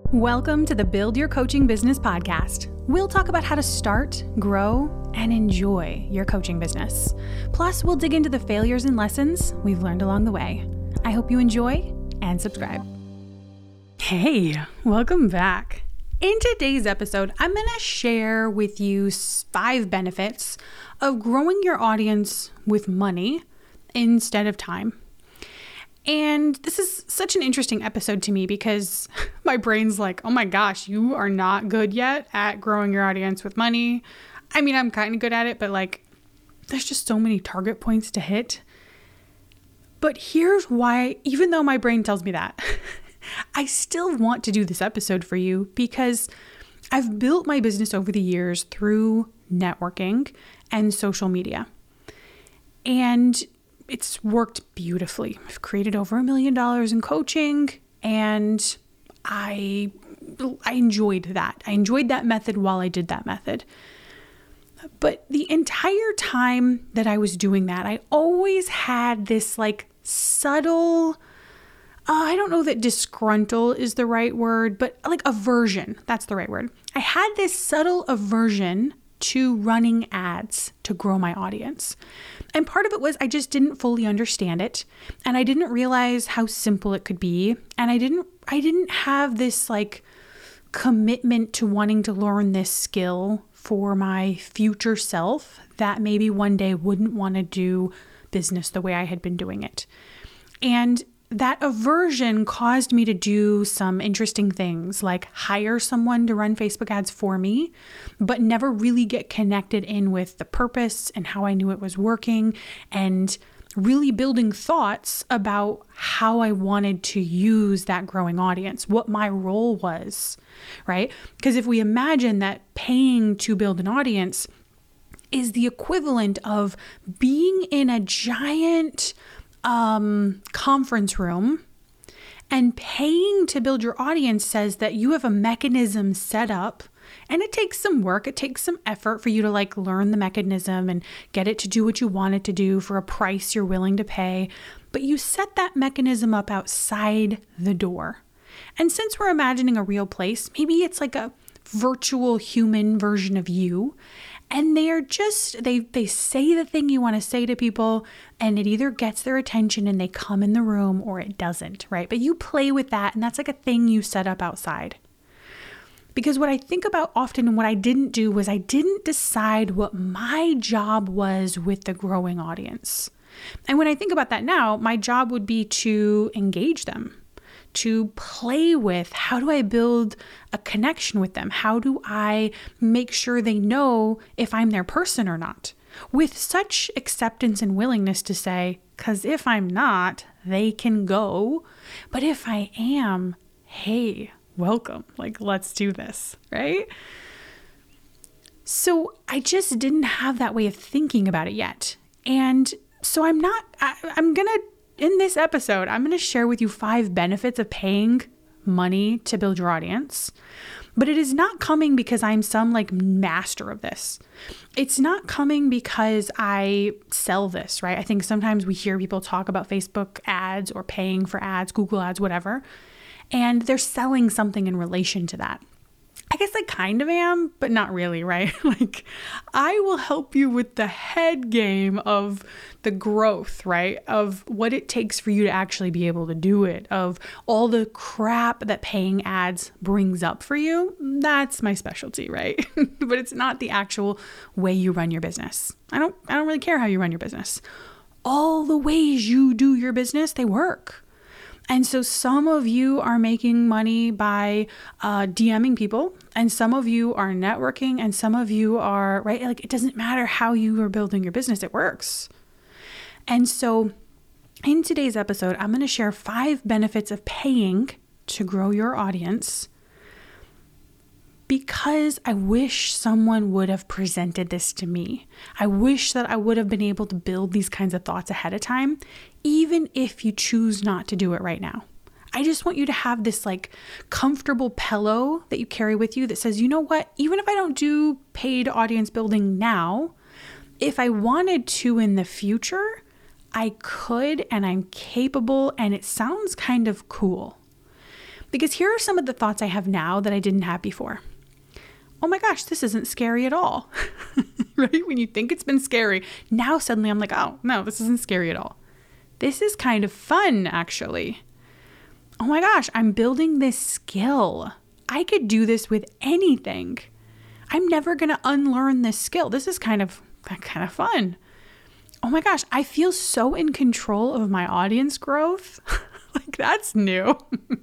Welcome to the Build Your Coaching Business podcast. We'll talk about how to start, grow, and enjoy your coaching business. Plus, we'll dig into the failures and lessons we've learned along the way. I hope you enjoy and subscribe. Hey, welcome back. In today's episode, I'm going to share with you 5 benefits of growing your audience with money instead of time. And this is such an interesting episode to me because my brain's like, oh my gosh, you are not good yet at growing your audience with money. I mean, I'm kind of good at it, but there's just so many target points to hit. But here's why, even though my brain tells me that, I still want to do this episode for you because I've built my business over the years through networking and social media. And it's worked beautifully. I've created over $1 million in coaching, and I enjoyed that. I enjoyed that method while I did that method. But the entire time that I was doing that, I always had this subtle, I don't know that disgruntled is the right word, but aversion. That's the right word. I had this subtle aversion to running ads to grow my audience. And part of it was I just didn't fully understand it, and I didn't realize how simple it could be, and I didn't have this commitment to wanting to learn this skill for my future self that maybe one day wouldn't want to do business the way I had been doing it. And that aversion caused me to do some interesting things, like hire someone to run Facebook ads for me, but never really get connected in with the purpose and how I knew it was working, and really building thoughts about how I wanted to use that growing audience, what my role was, right? Because if we imagine that paying to build an audience is the equivalent of being in a giant conference room, and paying to build your audience says that you have a mechanism set up, and it takes some work, it takes some effort for you to learn the mechanism and get it to do what you want it to do for a price you're willing to pay. But you set that mechanism up outside the door. And since we're imagining a real place, maybe it's like a virtual human version of you. And they are just, they say the thing you want to say to people, and it either gets their attention and they come in the room, or it doesn't, right? But you play with that, and that's like a thing you set up outside. Because what I think about often, and what I didn't do, was I didn't decide what my job was with the growing audience. And when I think about that now, my job would be to engage them, to play with, how do I build a connection with them? How do I make sure they know if I'm their person or not? With such acceptance and willingness to say, because if I'm not, they can go. But if I am, hey, welcome. Let's do this, right? So I just didn't have that way of thinking about it yet. And so in this episode, I'm going to share with you 5 benefits of paying money to build your audience. But it is not coming because I'm some master of this. It's not coming because I sell this, right? I think sometimes we hear people talk about Facebook ads or paying for ads, Google ads, whatever, and they're selling something in relation to that. I guess I kind of am, but not really, right? I will help you with the head game of the growth, right? Of what it takes for you to actually be able to do it, of all the crap that paying ads brings up for you. That's my specialty, right? But it's not the actual way you run your business. I don't really care how you run your business. All the ways you do your business, they work. And so some of you are making money by DMing people, and some of you are networking, and some of you are, right? It doesn't matter how you are building your business, it works. And so in today's episode, I'm going to share 5 benefits of paying to grow your audience, because I wish someone would have presented this to me. I wish that I would have been able to build these kinds of thoughts ahead of time, even if you choose not to do it right now. I just want you to have this comfortable pillow that you carry with you that says, you know what, even if I don't do paid audience building now, if I wanted to in the future, I could, and I'm capable, and it sounds kind of cool. Because here are some of the thoughts I have now that I didn't have before. Oh my gosh, this isn't scary at all, right? When you think it's been scary, now suddenly I'm like, oh no, this isn't scary at all. This is kind of fun, actually. Oh my gosh, I'm building this skill. I could do this with anything. I'm never going to unlearn this skill. This is kind of fun. Oh my gosh, I feel so in control of my audience growth. Like that's new.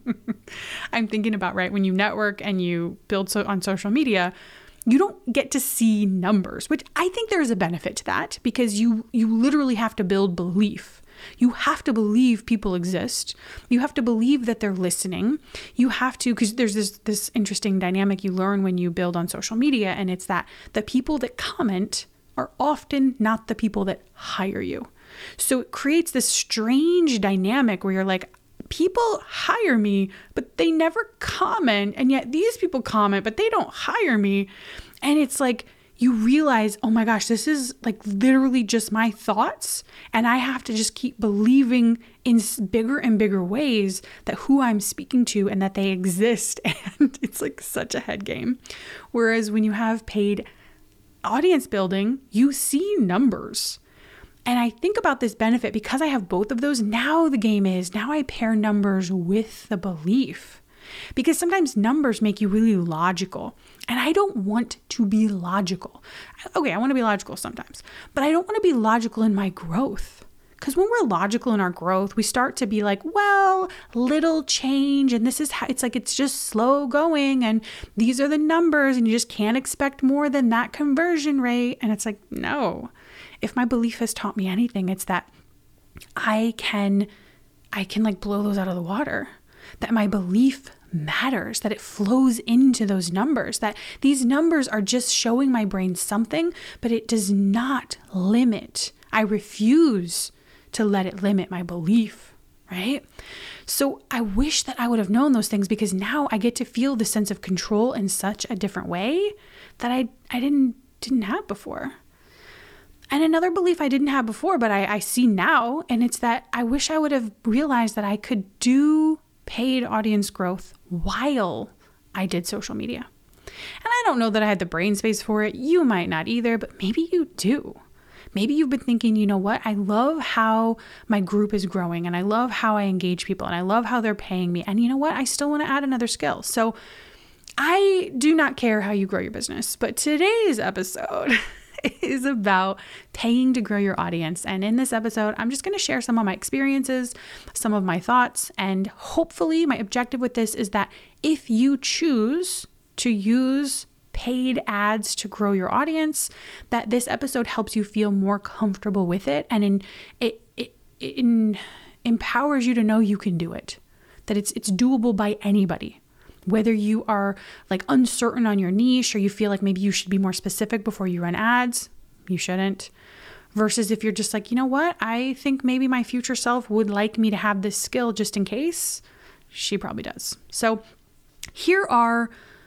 I'm thinking about, right, when you network and you build on social media, you don't get to see numbers, which I think there's a benefit to that because you literally have to build belief. You have to believe people exist. You have to believe that they're listening. You have to, because there's this interesting dynamic you learn when you build on social media, and it's that the people that comment are often not the people that hire you. So it creates this strange dynamic where you're like, people hire me, but they never comment. And yet these people comment, but they don't hire me. And it's like, you realize, oh my gosh, this is like literally just my thoughts. And I have to just keep believing in bigger and bigger ways that who I'm speaking to and that they exist. And it's like such a head game. Whereas when you have paid audience building, you see numbers. And I think about this benefit because I have both of those. Now the game is, now I pair numbers with the belief. Because sometimes numbers make you really logical. And I don't want to be logical. Okay, I want to be logical sometimes. But I don't want to be logical in my growth. Because when we're logical in our growth, we start to be like, well, little change. And this is how, it's like, it's just slow going. And these are the numbers. And you just can't expect more than that conversion rate. And it's like, no. If my belief has taught me anything, it's that I can like blow those out of the water. That my belief matters, that it flows into those numbers, that these numbers are just showing my brain something, but it does not limit. I refuse to let it limit my belief, right? So I wish that I would have known those things because now I get to feel the sense of control in such a different way that I didn't have before. And another belief I didn't have before, but I see now, and it's that I wish I would have realized that I could do paid audience growth while I did social media. And I don't know that I had the brain space for it. You might not either, but maybe you do. Maybe you've been thinking, you know what? I love how my group is growing and I love how I engage people and I love how they're paying me. And you know what? I still want to add another skill. So I do not care how you grow your business, but today's episode is about paying to grow your audience. And in this episode, I'm just going to share some of my experiences, some of my thoughts, and hopefully my objective with this is that if you choose to use paid ads to grow your audience, that this episode helps you feel more comfortable with it and it empowers you to know you can do it, that it's doable by anybody. Whether you are like uncertain on your niche or you feel like maybe you should be more specific before you run ads, you shouldn't. Versus if you're just like, you know what, I think maybe my future self would like me to have this skill just in case, she probably does. So here are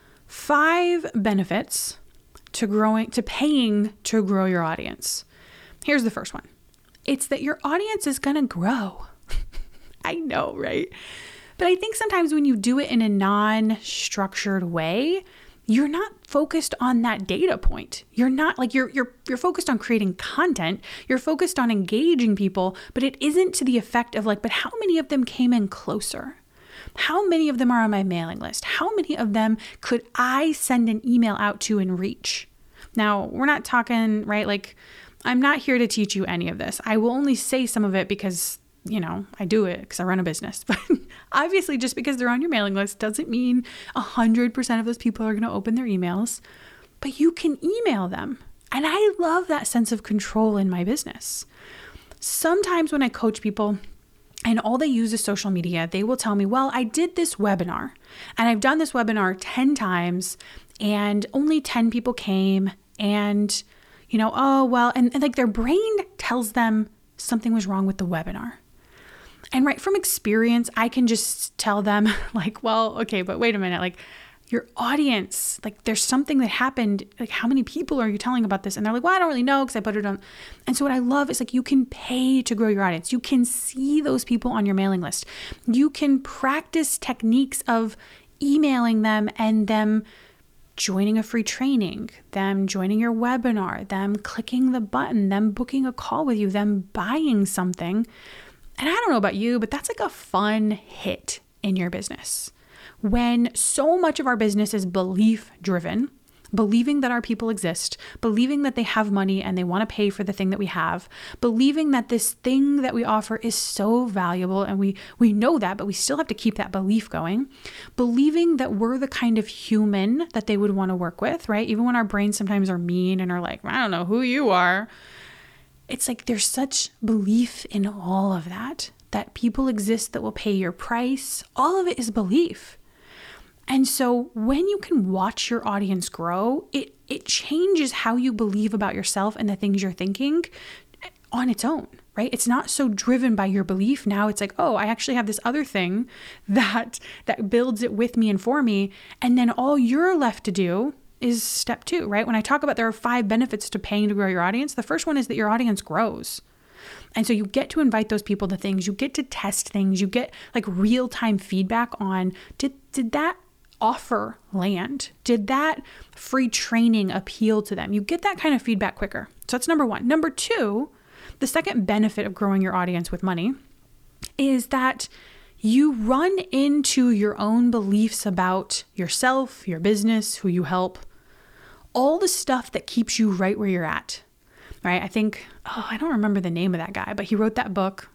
5 benefits to paying to grow your audience. Here's the first one. It's that your audience is going to grow. I know, right? But I think sometimes when you do it in a non-structured way, you're not focused on that data point. You're not like you're focused on creating content. You're focused on engaging people, but it isn't to the effect of like, but how many of them came in closer? How many of them are on my mailing list? How many of them could I send an email out to and reach? Now, we're not talking, right? Like, I'm not here to teach you any of this. I will only say some of it because I do it because I run a business. But obviously, just because they're on your mailing list doesn't mean 100% of those people are going to open their emails. But you can email them. And I love that sense of control in my business. Sometimes when I coach people and all they use is social media, they will tell me, well, I did this webinar and I've done this webinar 10 times and only 10 people came and, and like their brain tells them something was wrong with the webinar. And right from experience, I can just tell them like, well, okay, but wait a minute, like your audience, like there's something that happened, like how many people are you telling about this? And they're like, well, I don't really know because I put it on. And so what I love is like you can pay to grow your audience. You can see those people on your mailing list. You can practice techniques of emailing them and them joining a free training, them joining your webinar, them clicking the button, them booking a call with you, them buying something. And I don't know about you, but that's like a fun hit in your business. When so much of our business is belief driven, believing that our people exist, believing that they have money and they want to pay for the thing that we have, believing that this thing that we offer is so valuable and we know that, but we still have to keep that belief going, believing that we're the kind of human that they would want to work with, right? Even when our brains sometimes are mean and are like, I don't know who you are. It's like there's such belief in all of that people exist that will pay your price. All of it is belief. And so when you can watch your audience grow, it changes how you believe about yourself and the things you're thinking on its own, right? It's not so driven by your belief. Now it's like, oh, I actually have this other thing that builds it with me and for me. And then all you're left to do is step 2, right? When I talk about there are 5 benefits to paying to grow your audience, the first one is that your audience grows. And so you get to invite those people to things, you get to test things, you get like real-time feedback on, did that offer land? Did that free training appeal to them? You get that kind of feedback quicker. So that's number 1. Number 2, the second benefit of growing your audience with money is that you run into your own beliefs about yourself, your business, who you help, all the stuff that keeps you right where you're at, right? I think, I don't remember the name of that guy, but he wrote that book.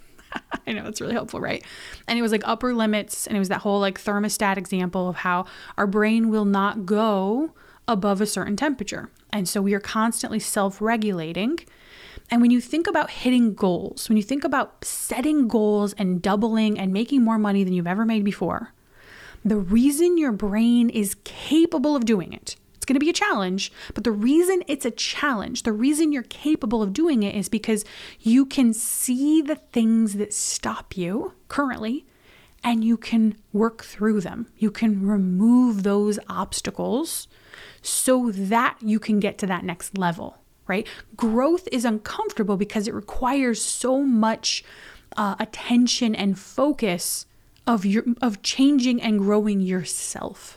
I know it's really helpful, right? And it was like upper limits. And it was that whole like thermostat example of how our brain will not go above a certain temperature. And so we are constantly self-regulating. And when you think about hitting goals, when you think about setting goals and doubling and making more money than you've ever made before, the reason your brain is capable of doing it, it's going to be a challenge, but the reason it's a challenge, the reason you're capable of doing it is because you can see the things that stop you currently and you can work through them. You can remove those obstacles so that you can get to that next level, right? Growth is uncomfortable because it requires so much attention and focus of changing and growing yourself.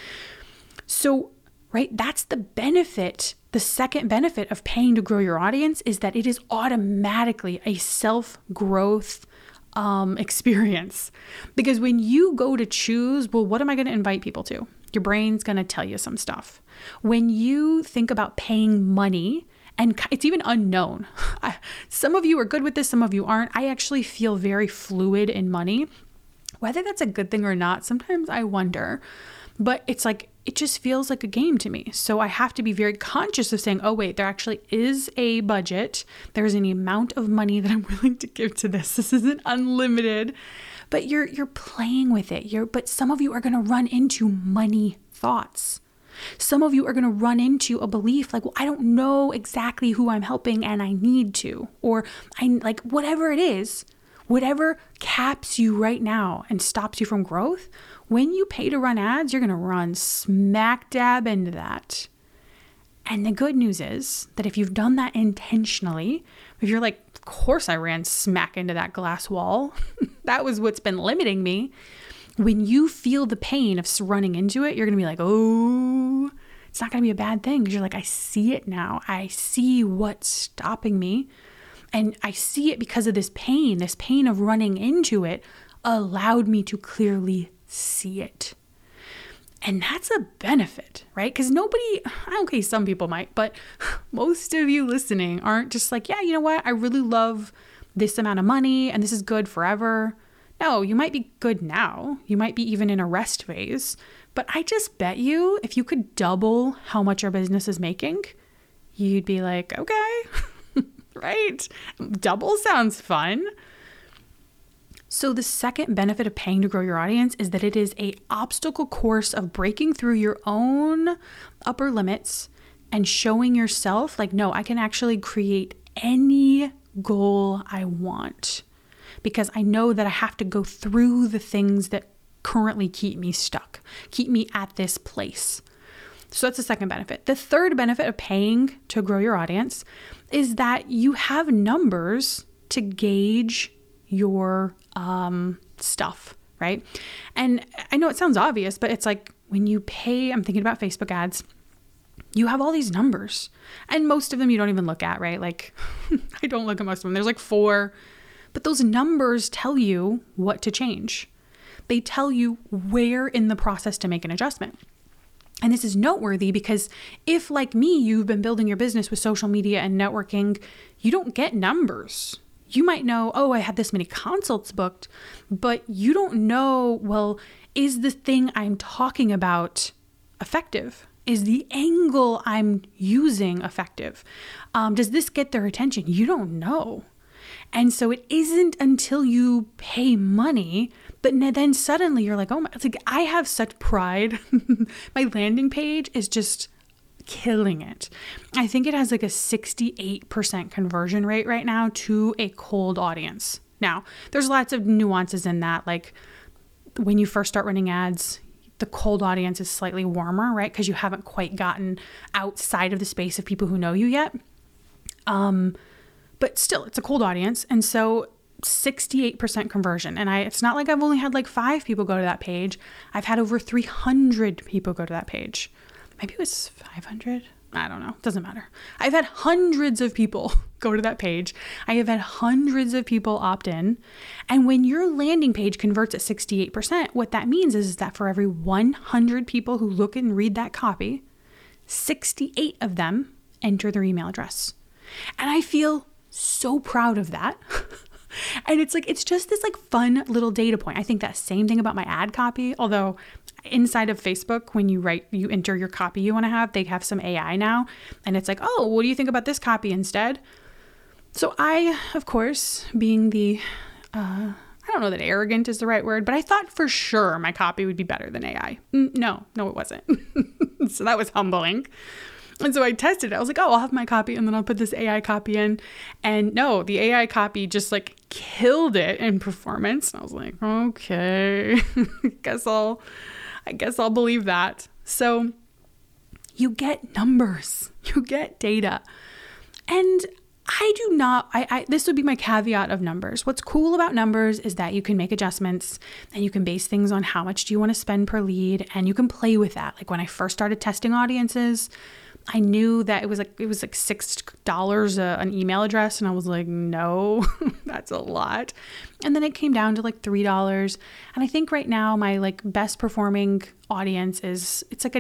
So right? That's the benefit. The second benefit of paying to grow your audience is that it is automatically a self-growth experience. Because when you go to choose, well, what am I going to invite people to? Your brain's going to tell you some stuff. When you think about paying money, and it's even unknown. Some of you are good with this, some of you aren't. I actually feel very fluid in money. Whether that's a good thing or not, sometimes I wonder. But it's like, it just feels like a game to me. So I have to be very conscious of saying, oh, wait, there actually is a budget. There's an amount of money that I'm willing to give to this. This isn't unlimited, but you're playing with it. But some of you are going to run into money thoughts. Some of you are going to run into a belief like, well, I don't know exactly who I'm helping and I need to, or whatever it is, whatever caps you right now and stops you from growth. When you pay to run ads, you're going to run smack dab into that. And the good news is that if you've done that intentionally, if you're like, of course I ran smack into that glass wall, that was what's been limiting me. When you feel the pain of running into it, you're going to be like, oh, it's not going to be a bad thing. Because you're like, I see it now. I see what's stopping me. And I see it because of this pain of running into it allowed me to clearly see it. And that's a benefit, right? Because okay, some people might, but most of you listening aren't just like, yeah, you know what? I really love this amount of money and this is good forever. No, you might be good now. You might be even in a rest phase. But I just bet you if you could double how much your business is making, you'd be like, okay, right? Double sounds fun. So the second benefit of paying to grow your audience is that it is an obstacle course of breaking through your own upper limits and showing yourself like, no, I can actually create any goal I want because I know that I have to go through the things that currently keep me stuck, keep me at this place. So that's the second benefit. The third benefit of paying to grow your audience is that you have numbers to gauge your stuff, right? And I know it sounds obvious, but it's like when you pay, I'm thinking about Facebook ads, you have all these numbers and most of them you don't even look at, right? Like I don't look at most of them. There's like 4, but those numbers tell you what to change. They tell you where in the process to make an adjustment. And this is noteworthy because if, like me, you've been building your business with social media and networking, you don't get numbers. You might know, oh, I had this many consults booked, but you don't know, well, is the thing I'm talking about effective? Is the angle I'm using effective? Does this get their attention? You don't know. And so it isn't until you pay money, but then suddenly you're like, oh my, it's like I have such pride. My landing page is just killing it. I think it has like a 68% conversion rate right now to a cold audience. Now, there's lots of nuances in that. Like when you first start running ads, the cold audience is slightly warmer, right? Because you haven't quite gotten outside of the space of people who know you yet. But still, it's a cold audience. And so 68% conversion. And it's not like I've only had like 5 people go to that page. I've had over 300 people go to that page. Maybe it was 500. I don't know. Doesn't matter. I've had hundreds of people go to that page. I have had hundreds of people opt in. And when your landing page converts at 68%, what that means is that for every 100 people who look and read that copy, 68 of them enter their email address. And I feel so proud of that. And it's just this like fun little data point. I think that same thing about my ad copy, although inside of Facebook, when you enter your copy you want to have, they have some AI now. And it's like, oh, what do you think about this copy instead? So I, of course, being the, I don't know that arrogant is the right word, but I thought for sure my copy would be better than AI. No, it wasn't. So that was humbling. And so I tested it. I was like, oh, I'll have my copy and then I'll put this AI copy in. And no, the AI copy just like killed it in performance. And I was like, okay, I guess I'll believe that. So you get numbers, you get data. And I do not, this would be my caveat of numbers. What's cool about numbers is that you can make adjustments and you can base things on how much do you want to spend per lead, and you can play with that. Like when I first started testing audiences, I knew that it was like $6 an email address. And I was like, no, that's a lot. And then it came down to like $3. And I think right now my like best performing audience it's like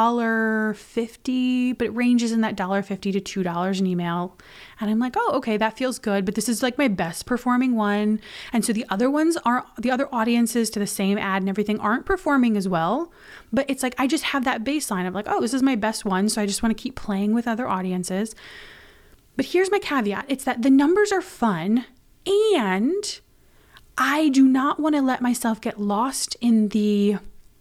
$1.50, but it ranges in that $1.50 to $2 an email. And I'm like, oh, okay, that feels good. But this is like my best performing one. And so the other audiences to the same ad and everything aren't performing as well. But it's like, I just have that baseline of like, oh, this is my best one. So I just want to keep playing with other audiences. But here's my caveat. It's that the numbers are fun, and I do not want to let myself get lost in the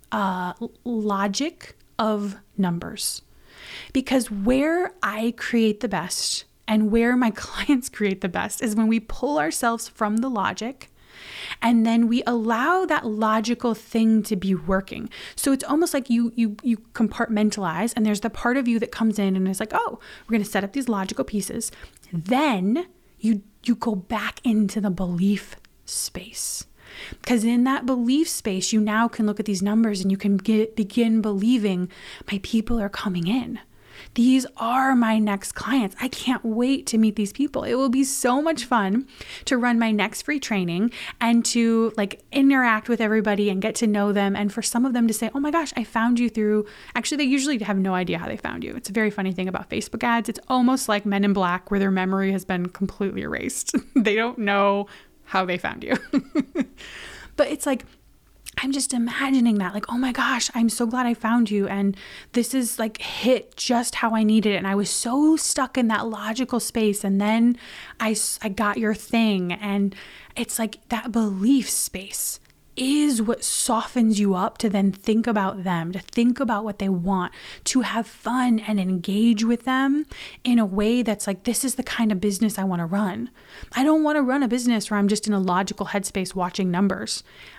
logic of numbers, because where I create the best and where my clients create the best is when we pull ourselves from the logic and then we allow that logical thing to be working. So it's almost like you compartmentalize, and there's the part of you that comes in and is like, oh, we're going to set up these logical pieces. Then you go back into the belief space. Because in that belief space, you now can look at these numbers and you can begin believing my people are coming in. These are my next clients. I can't wait to meet these people. It will be so much fun to run my next free training and to like interact with everybody and get to know them. And for some of them to say, oh my gosh, I found you through, actually, they usually have no idea how they found you. It's a very funny thing about Facebook ads. It's almost like Men in Black, where their memory has been completely erased. They don't know how they found you. But it's like, I'm just imagining that, like, oh my gosh, I'm so glad I found you. And this is like hit just how I needed it. And I was so stuck in that logical space. And then I got your thing. And it's like that belief space is what softens you up to then think about them, to think about what they want, to have fun and engage with them in a way that's like, this is the kind of business I want to run. I don't want to run a business where I'm just in a logical headspace watching numbers.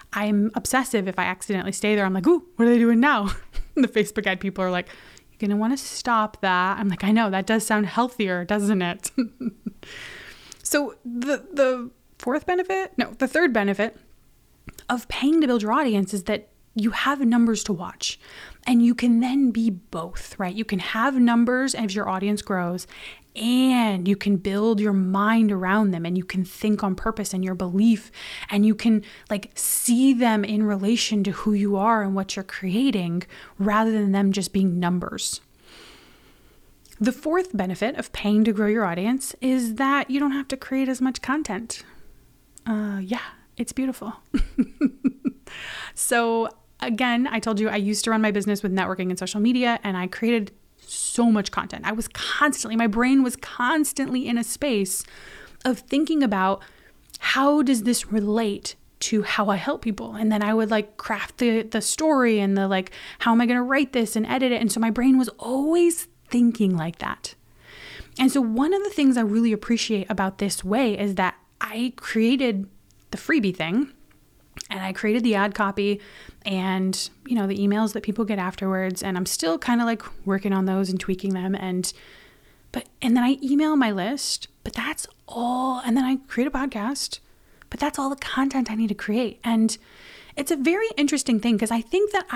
I'm obsessive if I accidentally stay there. I'm like, ooh, what are they doing now? The Facebook ad people are like, you're going to want to stop that. I'm like, I know, that does sound healthier, doesn't it? So the third benefit of paying to build your audience is that you have numbers to watch, and you can then be both, right? You can have numbers as your audience grows, and you can build your mind around them, and you can think on purpose and your belief, and you can like see them in relation to who you are and what you're creating rather than them just being numbers. The fourth benefit of paying to grow your audience is that you don't have to create as much content. It's beautiful. So again, I told you I used to run my business with networking and social media, and I created so much content. My brain was constantly in a space of thinking about how does this relate to how I help people? And then I would like craft the story and the like, how am I going to write this and edit it? And so my brain was always thinking like that. And so one of the things I really appreciate about this way is that I created the freebie thing, and I created the ad copy and, the emails that people get afterwards. And I'm still kind of like working on those and tweaking them. And then I email my list, but that's all. And then I create a podcast, but that's all the content I need to create. And it's a very interesting thing because I think that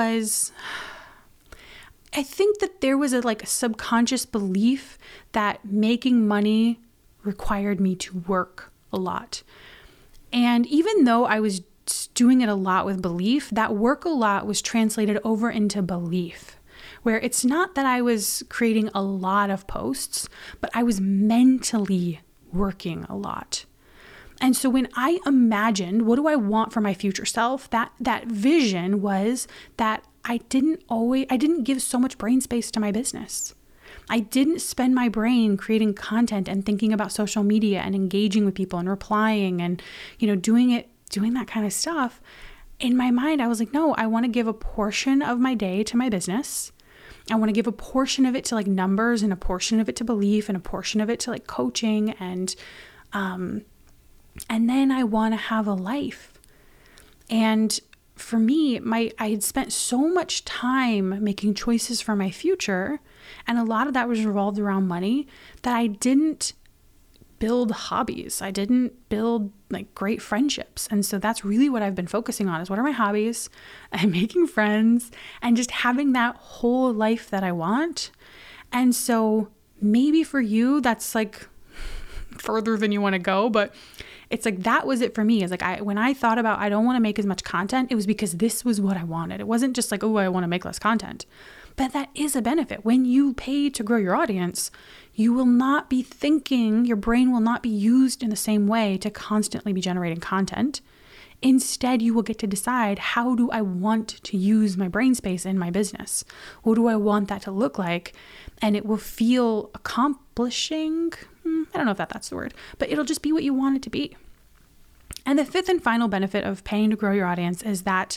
there was a subconscious belief that making money required me to work a lot. And even though I was doing it a lot with belief, that work a lot was translated over into belief, where it's not that I was creating a lot of posts, but I was mentally working a lot. And so when I imagined, what do I want for my future self? That vision was that I didn't give so much brain space to my business. I didn't spend my brain creating content and thinking about social media and engaging with people and replying and, doing that kind of stuff. In my mind, I was like, no, I want to give a portion of my day to my business. I want to give a portion of it to like numbers and a portion of it to belief and a portion of it to like coaching. And then I want to have a life. And for me, I had spent so much time making choices for my future, and a lot of that was revolved around money, that I didn't build hobbies. I didn't build like great friendships. And so that's really what I've been focusing on, is what are my hobbies and making friends and just having that whole life that I want. And so maybe for you, that's like further than you want to go, but it's like, that was it for me. It's like, when I thought about, I don't want to make as much content, it was because this was what I wanted. It wasn't just like, oh, I want to make less content. But that is a benefit. When you pay to grow your audience, you will not be thinking, your brain will not be used in the same way to constantly be generating content. Instead, you will get to decide, how do I want to use my brain space in my business? What do I want that to look like? And it will feel accomplishing. I don't know if that's the word, but it'll just be what you want it to be. And the fifth and final benefit of paying to grow your audience is that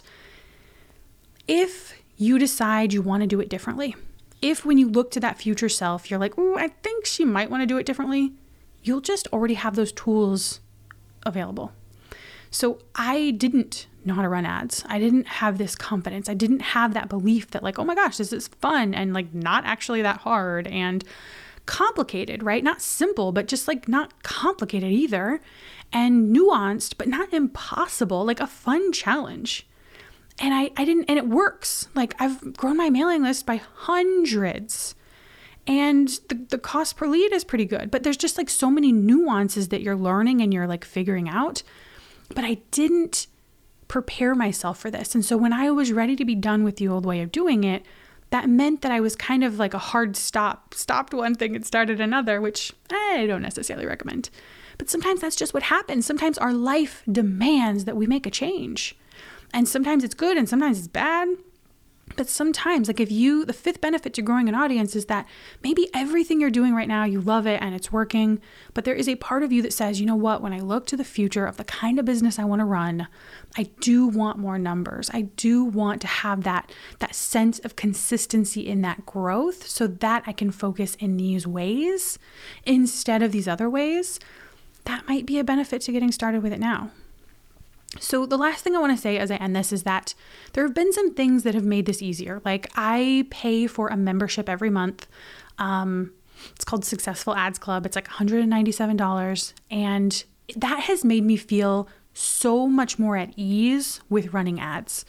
if you decide you want to do it differently, if when you look to that future self, you're like, I think she might want to do it differently, you'll just already have those tools available. So I didn't know how to run ads. I didn't have this confidence. I didn't have that belief that like, oh my gosh, this is fun and like not actually that hard and complicated, right? Not simple, but just like not complicated either, and nuanced, but not impossible, like a fun challenge. And I didn't, and it works. Like I've grown my mailing list by hundreds, and the cost per lead is pretty good, but there's just like so many nuances that you're learning and you're like figuring out. But I didn't prepare myself for this. And so when I was ready to be done with the old way of doing it, that meant that I was kind of like a hard stopped one thing and started another, which I don't necessarily recommend. But sometimes that's just what happens. Sometimes our life demands that we make a change. And sometimes it's good and sometimes it's bad. But sometimes, like the fifth benefit to growing an audience is that maybe everything you're doing right now, you love it and it's working, but there is a part of you that says, you know what, when I look to the future of the kind of business I want to run, I do want more numbers. I do want to have that sense of consistency in that growth so that I can focus in these ways instead of these other ways. That might be a benefit to getting started with it now. So the last thing I want to say as I end this is that there have been some things that have made this easier. Like I pay for a membership every month. It's called Successful Ads Club. It's like $197. And that has made me feel so much more at ease with running ads.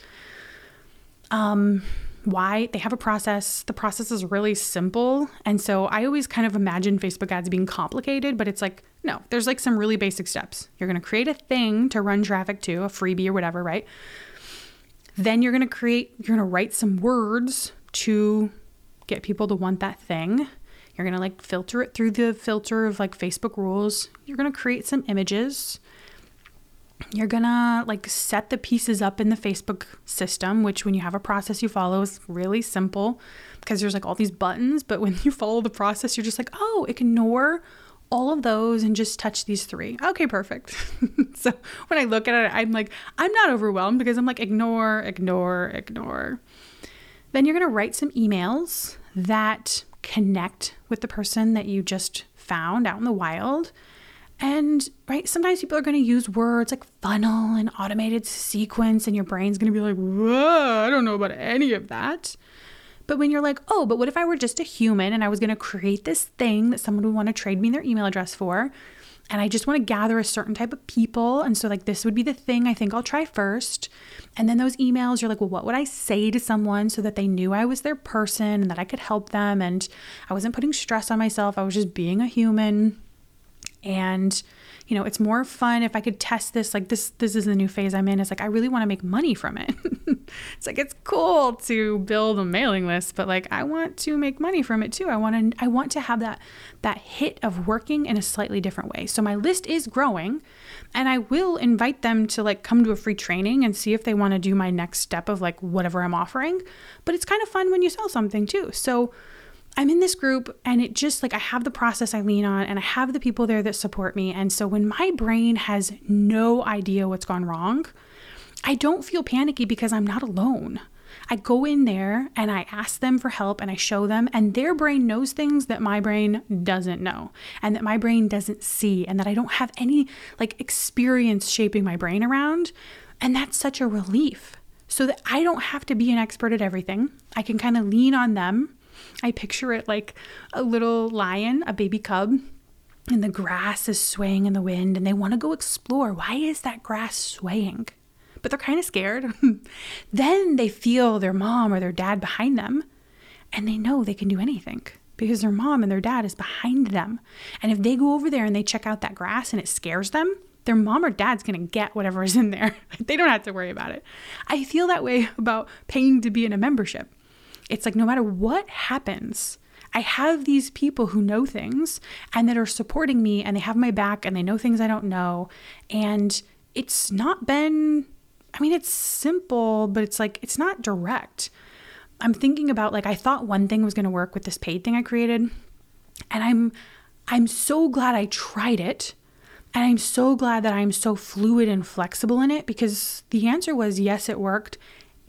Why? They have a process. The process is really simple. And so I always kind of imagine Facebook ads being complicated, but it's like, no, there's like some really basic steps. You're going to create a thing to run traffic to, a freebie or whatever, right? Then you're going to write some words to get people to want that thing. You're going to like filter it through the filter of like Facebook rules. You're going to create some images. You're going to like set the pieces up in the Facebook system, which when you have a process you follow is really simple because there's like all these buttons. But when you follow the process, you're just like, oh, ignore all of those and just touch these 3. Okay, perfect. So when I look at it, I'm like, I'm not overwhelmed because I'm like, ignore. Then you're going to write some emails that connect with the person that you just found out in the wild. And right, sometimes people are going to use words like funnel and automated sequence, and your brain's going to be like, whoa, I don't know about any of that. But when you're like, oh, but what if I were just a human and I was going to create this thing that someone would want to trade me their email address for, and I just want to gather a certain type of people, and so like this would be the thing I think I'll try first. And then those emails, you're like, well, what would I say to someone so that they knew I was their person and that I could help them and I wasn't putting stress on myself, I was just being a human. And, you know, it's more fun if I could test this, like this is the new phase I'm in. It's like, I really want to make money from it. It's like, it's cool to build a mailing list, but like, I want to make money from it too. I want to have that hit of working in a slightly different way. So my list is growing, and I will invite them to like come to a free training and see if they want to do my next step of like whatever I'm offering. But it's kind of fun when you sell something too. So I'm in this group, and it just like, I have the process I lean on, and I have the people there that support me. And so when my brain has no idea what's gone wrong, I don't feel panicky because I'm not alone. I go in there and I ask them for help and I show them, and their brain knows things that my brain doesn't know and that my brain doesn't see, and that I don't have any like experience shaping my brain around. And that's such a relief, so that I don't have to be an expert at everything. I can kind of lean on them. I picture it like a little lion, a baby cub, and the grass is swaying in the wind, and they want to go explore. Why is that grass swaying? But they're kind of scared. Then they feel their mom or their dad behind them, and they know they can do anything because their mom and their dad is behind them. And if they go over there and they check out that grass and it scares them, their mom or dad's going to get whatever is in there. They don't have to worry about it. I feel that way about paying to be in a membership. It's like, no matter what happens, I have these people who know things and that are supporting me, and they have my back, and they know things I don't know. And it's not been, I mean, it's simple, but it's like, it's not direct. I'm thinking about like, I thought one thing was going to work with this paid thing I created, and I'm so glad I tried it. And I'm so glad that I'm so fluid and flexible in it, because the answer was yes, it worked.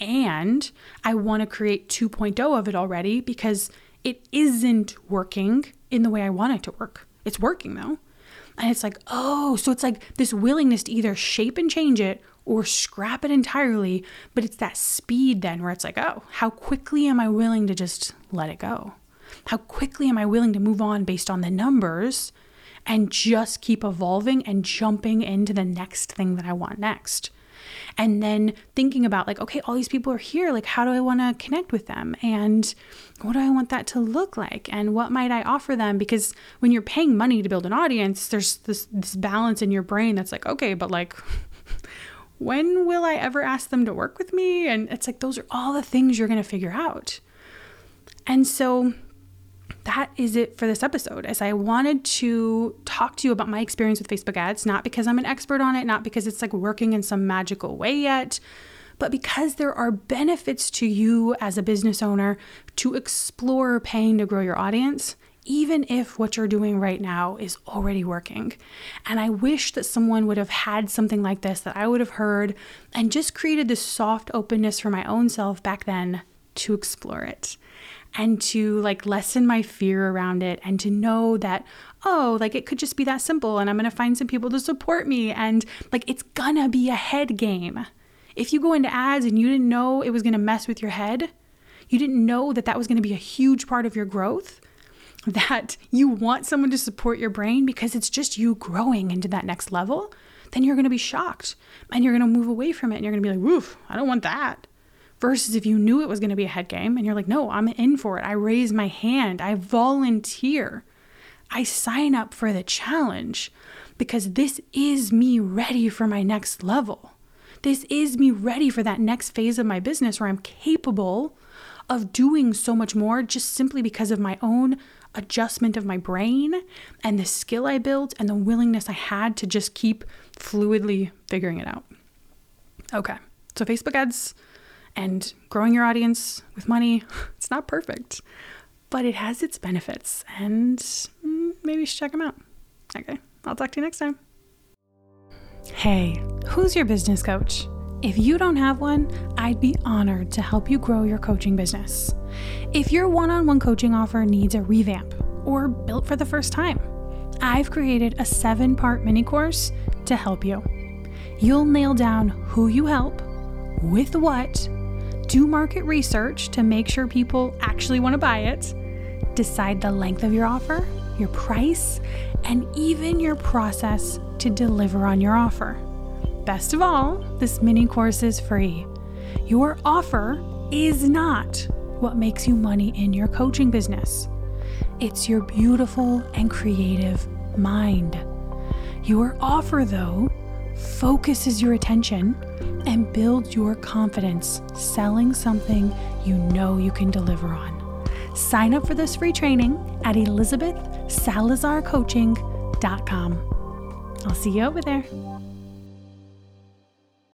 And I want to create 2.0 of it already, because it isn't working in the way I want it to work. It's working though. And it's like, oh, so it's like this willingness to either shape and change it or scrap it entirely. But it's that speed then where it's like, oh, how quickly am I willing to just let it go? How quickly am I willing to move on based on the numbers and just keep evolving and jumping into the next thing that I want next? And then thinking about like, okay, all these people are here. Like, how do I want to connect with them? And what do I want that to look like? And what might I offer them? Because when you're paying money to build an audience, there's this balance in your brain that's like, okay, but like, when will I ever ask them to work with me? And it's like, those are all the things you're going to figure out. And so that is it for this episode, as I wanted to talk to you about my experience with Facebook ads, not because I'm an expert on it, not because it's like working in some magical way yet, but because there are benefits to you as a business owner to explore paying to grow your audience, even if what you're doing right now is already working. And I wish that someone would have had something like this that I would have heard and just created this soft openness for my own self back then to explore it and to like lessen my fear around it and to know that, oh, like it could just be that simple and I'm going to find some people to support me and like it's gonna be a head game. If you go into ads and you didn't know it was going to mess with your head, you didn't know that that was going to be a huge part of your growth, that you want someone to support your brain because it's just you growing into that next level, then you're going to be shocked and you're going to move away from it and you're going to be like, woof, I don't want that. Versus if you knew it was going to be a head game and you're like, no, I'm in for it. I raise my hand. I volunteer. I sign up for the challenge because this is me ready for my next level. This is me ready for that next phase of my business where I'm capable of doing so much more just simply because of my own adjustment of my brain and the skill I built and the willingness I had to just keep fluidly figuring it out. Okay, so Facebook ads and growing your audience with money, it's not perfect, but it has its benefits and maybe you should check them out. Okay, I'll talk to you next time. Hey, who's your business coach? If you don't have one, I'd be honored to help you grow your coaching business. If your one-on-one coaching offer needs a revamp or built for the first time, I've created a 7-part mini course to help you. You'll nail down who you help, with what, do market research to make sure people actually want to buy it, decide the length of your offer, your price, and even your process to deliver on your offer. Best of all, this mini course is free. Your offer is not what makes you money in your coaching business. It's your beautiful and creative mind. Your offer, though, focuses your attention and builds your confidence selling something you know you can deliver on. Sign up for this free training at ElizabethSalazarCoaching.com. I'll see you over there.